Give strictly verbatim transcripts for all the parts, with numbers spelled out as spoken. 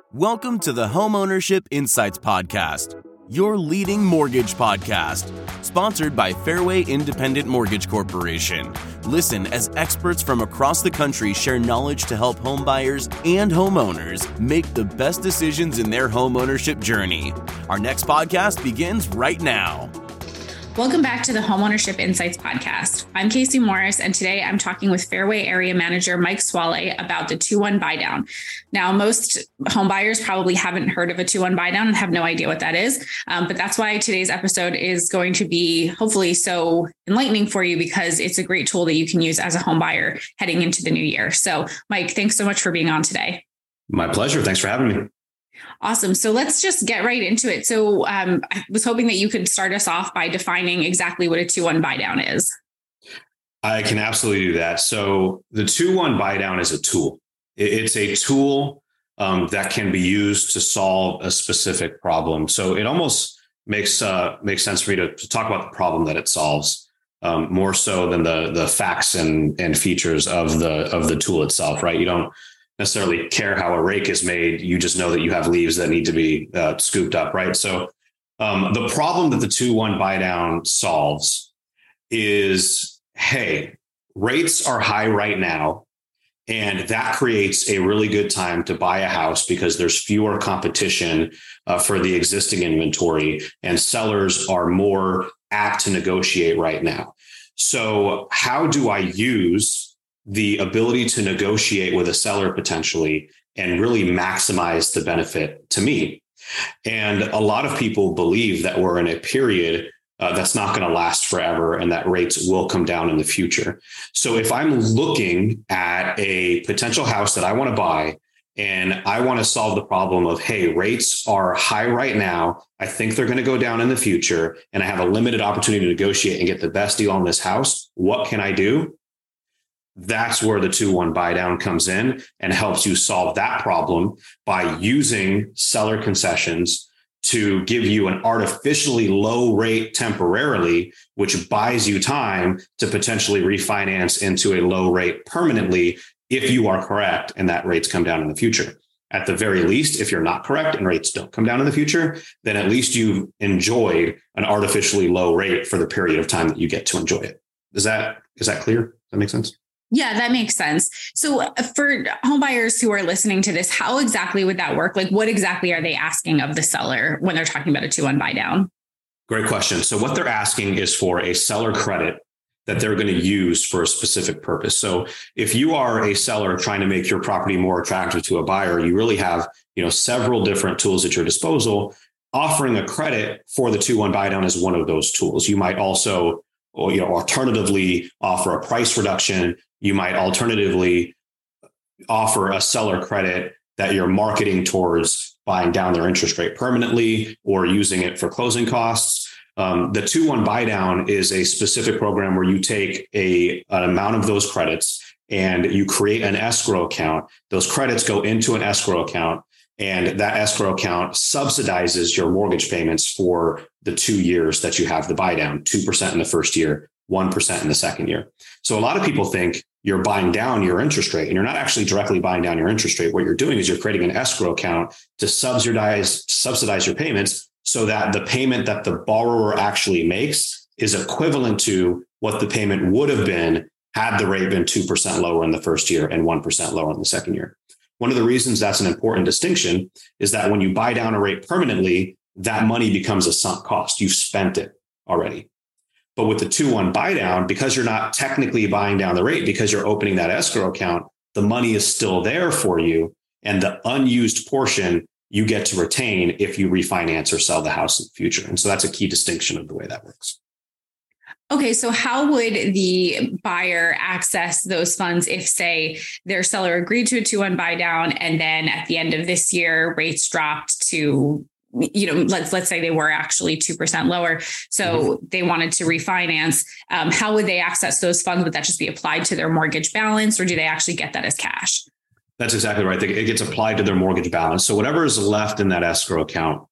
Welcome to the Homeownership Insights Podcast, your leading mortgage podcast, sponsored by Fairway Independent Mortgage Corporation. Listen as experts from across the country share knowledge to help homebuyers and homeowners make the best decisions in their homeownership journey. Our next podcast begins right now. Welcome back to the Homeownership Insights Podcast. I'm Casey Morris, and today I'm talking with Fairway Area Manager Mike Swale about the two one buy down. Now, most home buyers probably haven't heard of a two one buy down and have no idea what that is, um, but that's why today's episode is going to be hopefully so enlightening for you, because it's a great tool that you can use as a home buyer heading into the new year. So, Mike, thanks so much for being on today. My pleasure. Thanks for having me. Awesome. So let's just get right into it. So um, I was hoping that you could start us off by defining exactly what a two one buy down is. I can absolutely do that. So the two one buy down is a tool. It's a tool um, that can be used to solve a specific problem. So it almost makes uh, makes sense for me to, to talk about the problem that it solves, um, more so than the the facts and and features of the of the tool itself. Right? You don't necessarily care how a rake is made. You just know that you have leaves that need to be uh, scooped up, right? So um, the problem that the two one buy down solves is, hey, rates are high right now, and that creates a really good time to buy a house because there's fewer competition uh, for the existing inventory, and sellers are more apt to negotiate right now. So how do I use the ability to negotiate with a seller potentially and really maximize the benefit to me? And a lot of people believe that we're in a period uh, that's not going to last forever and that rates will come down in the future. So if I'm looking at a potential house that I want to buy and I want to solve the problem of, hey, rates are high right now, I think they're going to go down in the future, and I have a limited opportunity to negotiate and get the best deal on this house, what can I do? That's where the two one buy down comes in and helps you solve that problem by using seller concessions to give you an artificially low rate temporarily, which buys you time to potentially refinance into a low rate permanently if you are correct and that rates come down in the future. At the very least, if you're not correct and rates don't come down in the future, then at least you've enjoyed an artificially low rate for the period of time that you get to enjoy it. Is that, is that clear? Does that make sense? Yeah, that makes sense. So for homebuyers who are listening to this, how exactly would that work? Like, what exactly are they asking of the seller when they're talking about a two one buy down? Great question. So what they're asking is for a seller credit that they're going to use for a specific purpose. So if you are a seller trying to make your property more attractive to a buyer, you really have, you know, several different tools at your disposal. Offering a credit for the two one buy down is one of those tools. You might also, or, you know, alternatively offer a price reduction. You might alternatively offer a seller credit that you're marketing towards buying down their interest rate permanently or using it for closing costs. Um, the two one buy down is a specific program where you take a, an amount of those credits and you create an escrow account. Those credits go into an escrow account, and that escrow account subsidizes your mortgage payments for the two years that you have the buy down, two percent in the first year, one percent in the second year. So a lot of people think you're buying down your interest rate, and you're not actually directly buying down your interest rate. What you're doing is you're creating an escrow account to subsidize, subsidize your payments so that the payment that the borrower actually makes is equivalent to what the payment would have been had the rate been two percent lower in the first year and one percent lower in the second year. One of the reasons that's an important distinction is that when you buy down a rate permanently, that money becomes a sunk cost. You've spent it already. But with the two one buy down, because you're not technically buying down the rate, because you're opening that escrow account, the money is still there for you. And the unused portion you get to retain if you refinance or sell the house in the future. And so that's a key distinction of the way that works. Okay, so how would the buyer access those funds if, say, their seller agreed to a two one buy down and then at the end of this year, rates dropped to, you know, let's let's say they were actually two percent lower. So mm-hmm. they wanted to refinance. Um, how would they access those funds? Would that just be applied to their mortgage balance, or do they actually get that as cash? That's exactly right. It gets applied to their mortgage balance. So whatever is left in that escrow account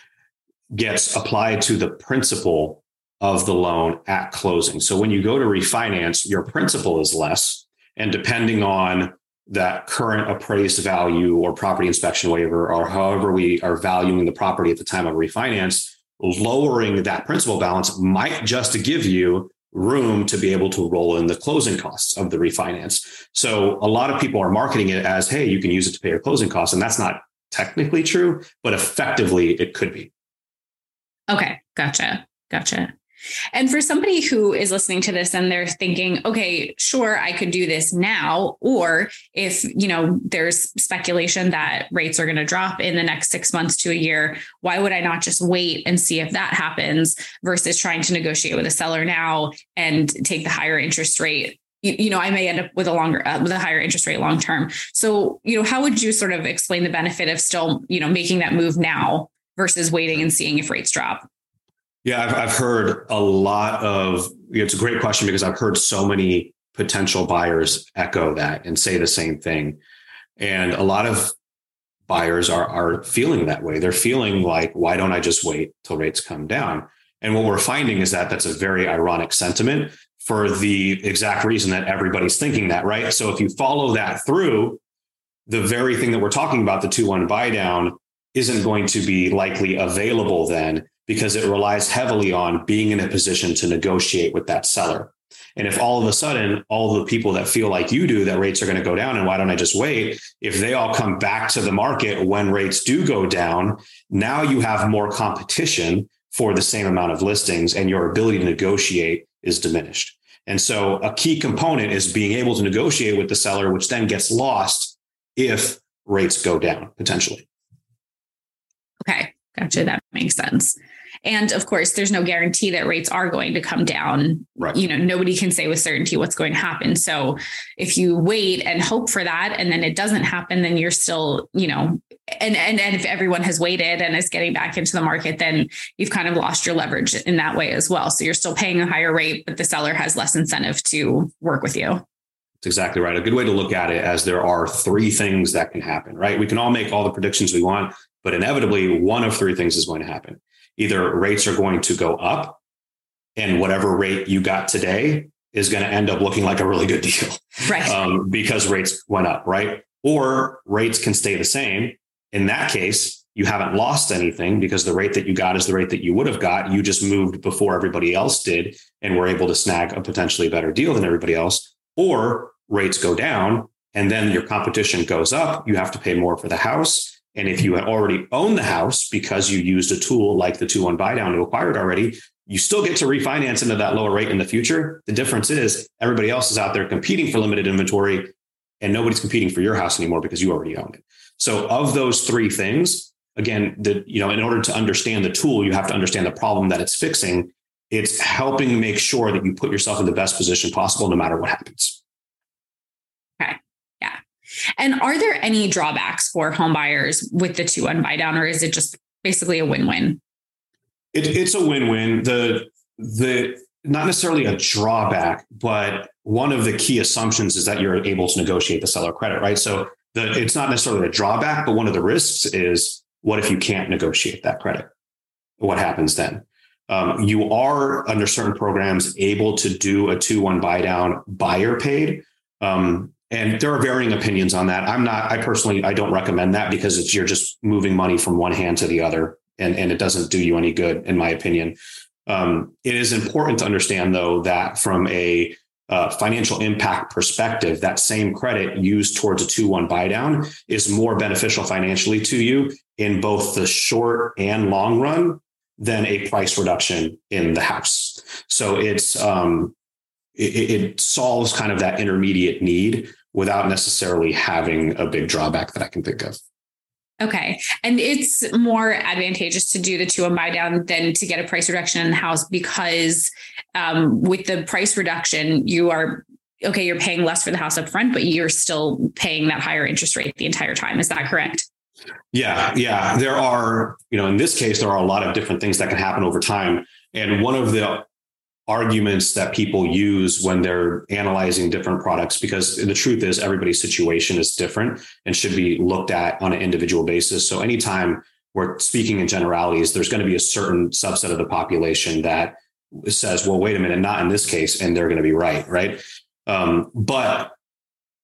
gets applied to the principal of the loan at closing. So when you go to refinance, your principal is less. And depending on that current appraised value or property inspection waiver, or however we are valuing the property at the time of refinance, lowering that principal balance might just give you room to be able to roll in the closing costs of the refinance. So a lot of people are marketing it as, hey, you can use it to pay your closing costs. And that's not technically true, but effectively it could be. Okay. Gotcha. Gotcha. And for somebody who is listening to this and they're thinking, okay, sure, I could do this now. Or if, you know, there's speculation that rates are going to drop in the next six months to a year, why would I not just wait and see if that happens versus trying to negotiate with a seller now and take the higher interest rate? You, you know, I may end up with a longer, uh, with a higher interest rate long term. So, you know, how would you sort of explain the benefit of still, you know, making that move now versus waiting and seeing if rates drop? Yeah, I've, I've heard a lot of, it's a great question because I've heard so many potential buyers echo that and say the same thing. And a lot of buyers are, are feeling that way. They're feeling like, why don't I just wait till rates come down? And what we're finding is that that's a very ironic sentiment for the exact reason that everybody's thinking that, right? So if you follow that through, the very thing that we're talking about, the two one buy down, isn't going to be likely available then, because it relies heavily on being in a position to negotiate with that seller. And if all of a sudden, all the people that feel like you do that rates are going to go down and why don't I just wait? If they all come back to the market when rates do go down, now you have more competition for the same amount of listings and your ability to negotiate is diminished. And so a key component is being able to negotiate with the seller, which then gets lost if rates go down potentially. Okay. Gotcha. That makes sense. And of course, there's no guarantee that rates are going to come down. Right. You know, nobody can say with certainty what's going to happen. So if you wait and hope for that, and then it doesn't happen, then you're still, you know, and, and, and if everyone has waited and is getting back into the market, then you've kind of lost your leverage in that way as well. So you're still paying a higher rate, but the seller has less incentive to work with you. That's exactly right. A good way to look at it as there are three things that can happen, right? We can all make all the predictions we want, but inevitably one of three things is going to happen. Either rates are going to go up and whatever rate you got today is going to end up looking like a really good deal, right? Um, because rates went up, right? Or rates can stay the same. In that case, you haven't lost anything because the rate that you got is the rate that you would have got. You just moved before everybody else did and were able to snag a potentially better deal than everybody else. Or rates go down and then your competition goes up. You have to pay more for the house. And if you had already owned the house because you used a tool like the two one buy down to acquire it already, you still get to refinance into that lower rate in the future. The difference is everybody else is out there competing for limited inventory and nobody's competing for your house anymore because you already own it. So of those three things, again, the, you know, in order to understand the tool, you have to understand the problem that it's fixing. It's helping make sure that you put yourself in the best position possible, no matter what happens. Okay. Yeah. And are there any drawbacks for home buyers with the two one buy down, or is it just basically a win-win? It, it's a win-win. The, the, not necessarily a drawback, but one of the key assumptions is that you're able to negotiate the seller credit, right? So the, it's not necessarily a drawback, but one of the risks is, what if you can't negotiate that credit? What happens then? Um, you are, under certain programs, able to do a two one buy down buyer paid. Um, and there are varying opinions on that. I'm not, I personally, I don't recommend that because it's, you're just moving money from one hand to the other, and, and it doesn't do you any good, in my opinion. Um, it is important to understand, though, that from a uh, financial impact perspective, that same credit used towards a two one buy down is more beneficial financially to you in both the short and long run than a price reduction in the house. So it's um, it, it solves kind of that intermediate need without necessarily having a big drawback that I can think of. Okay. And it's more advantageous to do the two one buy down than to get a price reduction in the house because um, with the price reduction, you are, okay, you're paying less for the house up front, but you're still paying that higher interest rate the entire time. Is that correct? Yeah. Yeah. There are, you know, in this case, there are a lot of different things that can happen over time. And one of the arguments that people use when they're analyzing different products, because the truth is everybody's situation is different and should be looked at on an individual basis. So anytime we're speaking in generalities, there's going to be a certain subset of the population that says, well, wait a minute, not in this case. And they're going to be right. Right. Um, but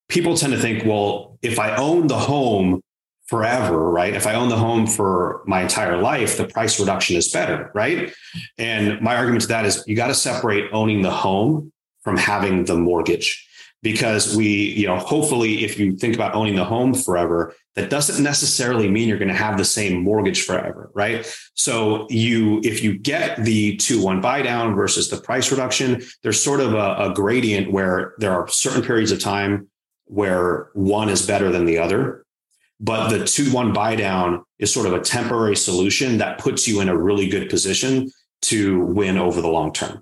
people tend to think, well, if I own the home forever, right? If I own the home for my entire life, the price reduction is better, right? And my argument to that is you got to separate owning the home from having the mortgage. Because we, you know, hopefully, if you think about owning the home forever, that doesn't necessarily mean you're going to have the same mortgage forever, right? So you, if you get the two one buy down versus the price reduction, there's sort of a, a gradient where there are certain periods of time where one is better than the other. But the two one buy down is sort of a temporary solution that puts you in a really good position to win over the long term.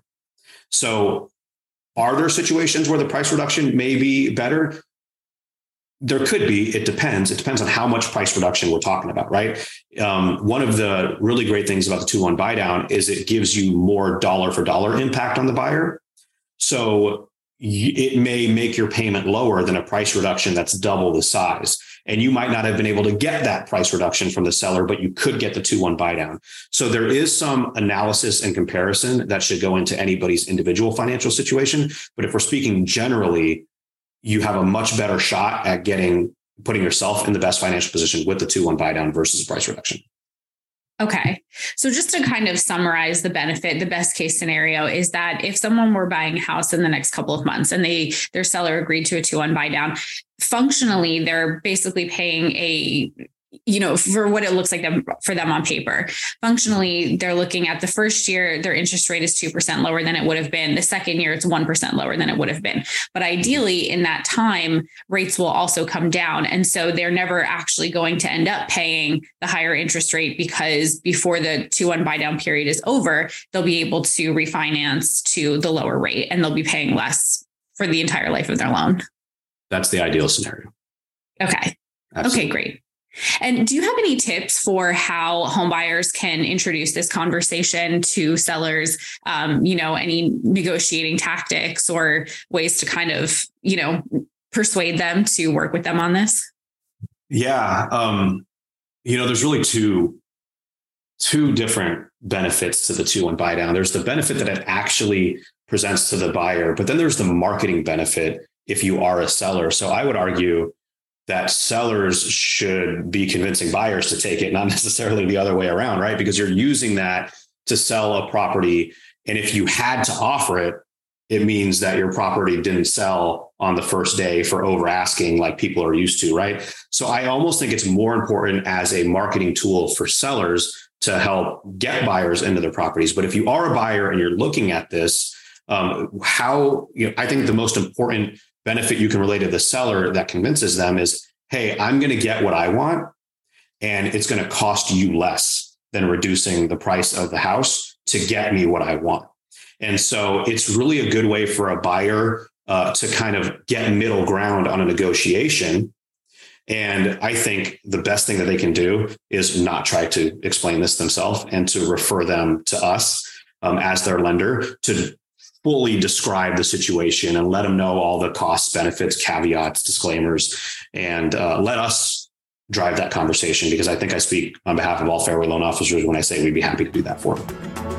So are there situations where the price reduction may be better? There could be. It depends. It depends on how much price reduction we're talking about, right? Um, one of the really great things about the two one buy down is it gives you more dollar for dollar impact on the buyer. So it may make your payment lower than a price reduction that's double the size. And you might not have been able to get that price reduction from the seller, but you could get the two one buy down. So there is some analysis and comparison that should go into anybody's individual financial situation. But if we're speaking generally, you have a much better shot at getting, putting yourself in the best financial position with the two one buy down versus a price reduction. Okay. So just to kind of summarize the benefit, the best case scenario is that if someone were buying a house in the next couple of months and they, their seller agreed to a two one buy down, functionally, they're basically paying a, you know, for what it looks like them, for them on paper. Functionally, they're looking at the first year, their interest rate is two percent lower than it would have been. The second year, it's one percent lower than it would have been. But ideally, in that time, rates will also come down. And so they're never actually going to end up paying the higher interest rate because before the two one buy down period is over, they'll be able to refinance to the lower rate and they'll be paying less for the entire life of their loan. That's the ideal scenario. Okay. Absolutely. Okay, great. And do you have any tips for how home buyers can introduce this conversation to sellers? Um, you know, any negotiating tactics or ways to kind of, you know, persuade them to work with them on this? Yeah. Um, you know, there's really two, two different benefits to the two one buy down. There's the benefit that it actually presents to the buyer, but then there's the marketing benefit if you are a seller. So I would argue that sellers should be convincing buyers to take it, not necessarily the other way around, right? Because you're using that to sell a property. And if you had to offer it, it means that your property didn't sell on the first day for over asking like people are used to, right? So I almost think it's more important as a marketing tool for sellers to help get buyers into their properties. But if you are a buyer and you're looking at this, um, how, you know, I think the most important benefit you can relate to the seller that convinces them is, hey, I'm going to get what I want, and it's going to cost you less than reducing the price of the house to get me what I want. And so it's really a good way for a buyer uh, to kind of get middle ground on a negotiation. And I think the best thing that they can do is not try to explain this themselves and to refer them to us um, as their lender to fully describe the situation and let them know all the costs, benefits, caveats, disclaimers, and uh, let us drive that conversation, because I think I speak on behalf of all Fairway loan officers when I say we'd be happy to do that for them.